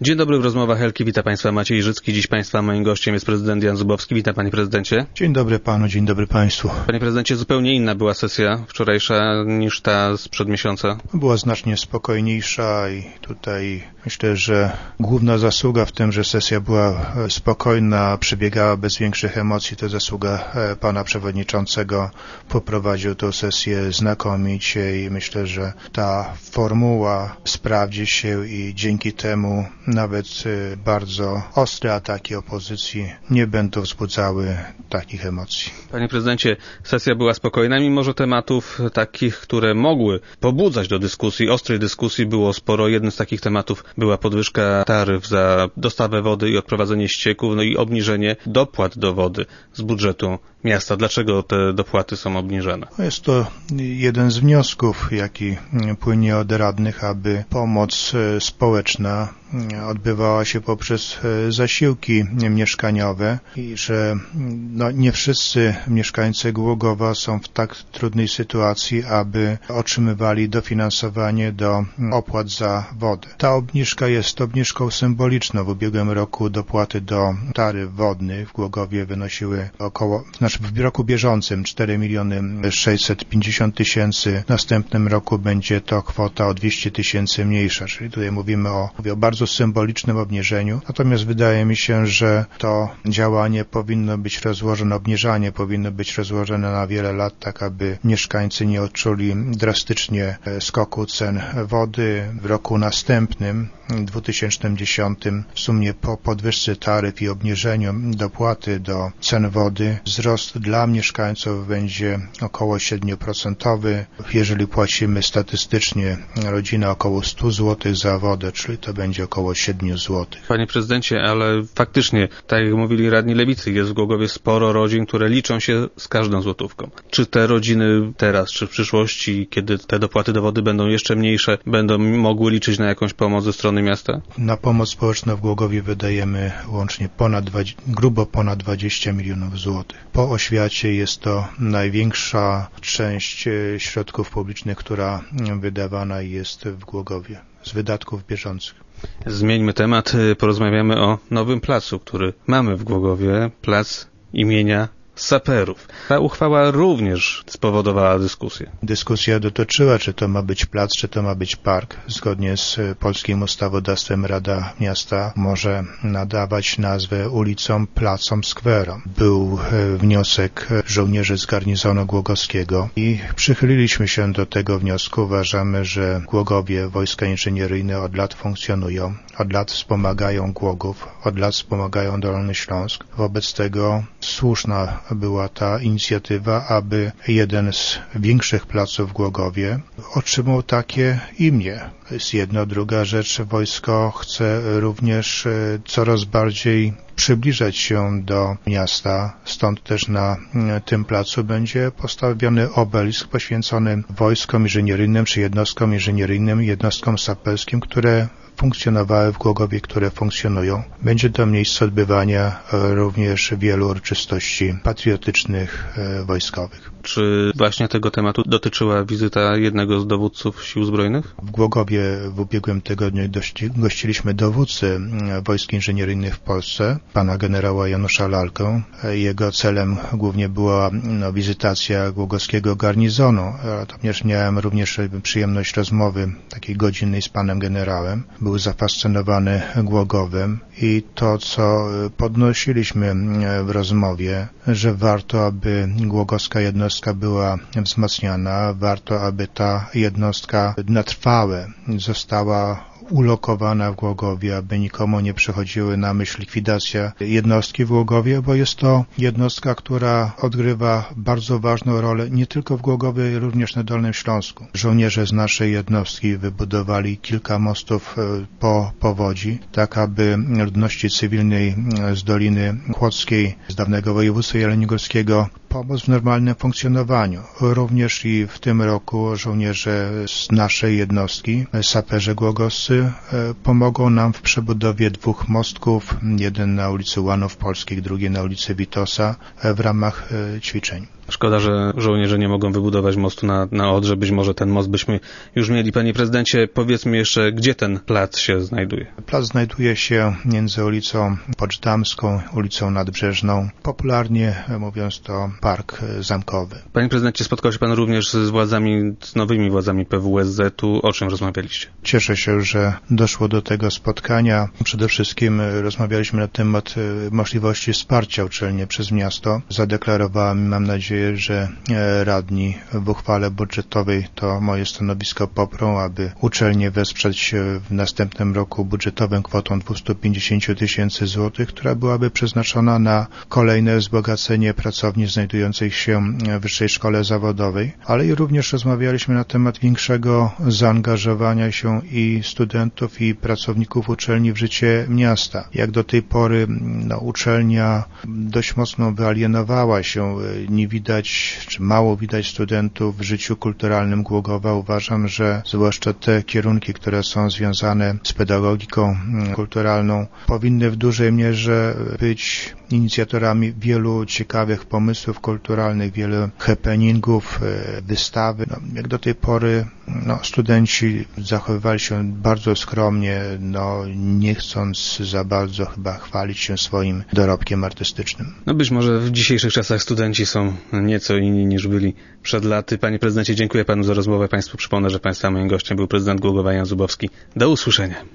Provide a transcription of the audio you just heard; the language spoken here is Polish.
Dzień dobry, w rozmowach Helki. Witam Państwa Maciej Życki. Dziś Państwa moim gościem jest prezydent Jan Zubowski. Witam Panie Prezydencie. Dzień dobry Panu, dzień dobry Państwu. Panie Prezydencie, zupełnie inna była sesja wczorajsza niż ta sprzed miesiąca. Była znacznie spokojniejsza i tutaj myślę, że główna zasługa w tym, że sesja była spokojna, przebiegała bez większych emocji, to zasługa Pana Przewodniczącego. Poprowadził tę sesję znakomicie i myślę, że ta formuła sprawdzi się i dzięki temu nawet bardzo ostre ataki opozycji nie będą wzbudzały takich emocji. Panie Prezydencie, sesja była spokojna, mimo że tematów takich, które mogły pobudzać do dyskusji, ostrej dyskusji było sporo. Jednym z takich tematów była podwyżka taryf za dostawę wody i odprowadzenie ścieków, no i obniżenie dopłat do wody z budżetu miasta. Dlaczego te dopłaty są obniżane? Jest to jeden z wniosków, jaki płynie od radnych, aby pomoc społeczna odbywała się poprzez zasiłki mieszkaniowe i że nie wszyscy mieszkańcy Głogowa są w tak trudnej sytuacji, aby otrzymywali dofinansowanie do opłat za wodę. Ta obniżka jest obniżką symboliczną. W ubiegłym roku dopłaty do taryf wodnych w Głogowie wynosiły w roku bieżącym 4 650 000. W następnym roku będzie to kwota o 200 000 mniejsza, czyli tutaj mówimy o bardzo symbolicznym obniżeniu. Natomiast wydaje mi się, że to działanie powinno być rozłożone, obniżanie powinno być rozłożone na wiele lat, tak aby mieszkańcy nie odczuli drastycznie skoku cen wody. W roku następnym, 2010, w sumie po podwyżce taryf i obniżeniu dopłaty do cen wody, wzrost dla mieszkańców będzie około 7%. Jeżeli płacimy statystycznie rodzina około 100 zł za wodę, czyli to będzie około 7 zł. Panie Prezydencie, ale faktycznie, tak jak mówili radni Lewicy, jest w Głogowie sporo rodzin, które liczą się z każdą złotówką. Czy te rodziny teraz, czy w przyszłości, kiedy te dopłaty do wody będą jeszcze mniejsze, będą mogły liczyć na jakąś pomoc ze strony miasta? Na pomoc społeczną w Głogowie wydajemy łącznie grubo ponad 20 milionów złotych. Po oświacie jest to największa część środków publicznych, która wydawana jest w Głogowie z wydatków bieżących. Zmieńmy temat, porozmawiamy o nowym placu, który mamy w Głogowie, plac imienia Saperów. Ta uchwała również spowodowała dyskusję. Dyskusja dotyczyła, czy to ma być plac, czy to ma być park. Zgodnie z polskim ustawodawstwem Rada Miasta może nadawać nazwę ulicom, placom, skwerom. Był wniosek żołnierzy z garnizonu głogowskiego i przychyliliśmy się do tego wniosku. Uważamy, że w Głogowie wojska inżynieryjne od lat funkcjonują, od lat wspomagają Głogów, od lat wspomagają Dolny Śląsk. Wobec tego słuszna była ta inicjatywa, aby jeden z większych placów w Głogowie otrzymał takie imię. To jest jedna. Druga rzecz, wojsko chce również coraz bardziej przybliżać się do miasta, stąd też na tym placu będzie postawiony obelisk poświęcony wojskom inżynieryjnym czy jednostkom inżynieryjnym, jednostkom saperskim, które funkcjonowały w Głogowie, które funkcjonują. Będzie to miejsce odbywania również wielu uroczystości patriotycznych, wojskowych. Czy właśnie tego tematu dotyczyła wizyta jednego z dowódców Sił Zbrojnych? W Głogowie w ubiegłym tygodniu gościliśmy dowódcę wojsk inżynieryjnych w Polsce, pana generała Janusza Lalkę. Jego celem głównie była wizytacja głogowskiego garnizonu. Również miałem przyjemność rozmowy takiej godzinnej z panem generałem. Był zafascynowany Głogowem i to, co podnosiliśmy w rozmowie, że warto, aby głogowska jednostka była wzmacniana, warto, aby ta jednostka na trwałe została ulokowana w Głogowie, aby nikomu nie przychodziły na myśl likwidacja jednostki w Głogowie, bo jest to jednostka, która odgrywa bardzo ważną rolę nie tylko w Głogowie, ale również na Dolnym Śląsku. Żołnierze z naszej jednostki wybudowali kilka mostów po powodzi, tak aby ludności cywilnej z Doliny Kłodzkiej, z dawnego województwa jeleniogórskiego pomóc w normalnym funkcjonowaniu. Również i w tym roku żołnierze z naszej jednostki, saperzy głogowscy, pomogą nam w przebudowie 2 mostków, jeden na ulicy Łanów Polskich, drugi na ulicy Witosa w ramach ćwiczeń. Szkoda, że żołnierze nie mogą wybudować mostu na Odrze. Być może ten most byśmy już mieli. Panie prezydencie, powiedzmy jeszcze, gdzie ten plac się znajduje? Plac znajduje się między ulicą Poczdamską, ulicą Nadbrzeżną. Popularnie mówiąc, to Park Zamkowy. Panie prezydencie, spotkał się pan również z nowymi władzami PWSZ-u. O czym rozmawialiście? Cieszę się, że doszło do tego spotkania. Przede wszystkim rozmawialiśmy na temat możliwości wsparcia uczelni przez miasto. Zadeklarowałem, mam nadzieję, że radni w uchwale budżetowej to moje stanowisko poprą, aby uczelnię wesprzeć w następnym roku budżetowym kwotą 250 tysięcy złotych, która byłaby przeznaczona na kolejne wzbogacenie pracowni znajdujących się w Wyższej Szkole Zawodowej, ale i również rozmawialiśmy na temat większego zaangażowania się i studentów, i pracowników uczelni w życie miasta. Jak do tej pory uczelnia dość mocno wyalienowała się, nie widać, czy mało widać studentów w życiu kulturalnym Głogowa. Uważam, że zwłaszcza te kierunki, które są związane z pedagogiką kulturalną, powinny w dużej mierze być inicjatorami wielu ciekawych pomysłów kulturalnych, wielu happeningów, wystawy. Jak do tej pory studenci zachowywali się bardzo skromnie, nie chcąc za bardzo chyba chwalić się swoim dorobkiem artystycznym. Być może w dzisiejszych czasach studenci są nieco inni niż byli przed laty. Panie prezydencie, dziękuję panu za rozmowę. Państwu przypomnę, że państwa moim gościem był prezydent Głogowa Jan Zubowski. Do usłyszenia.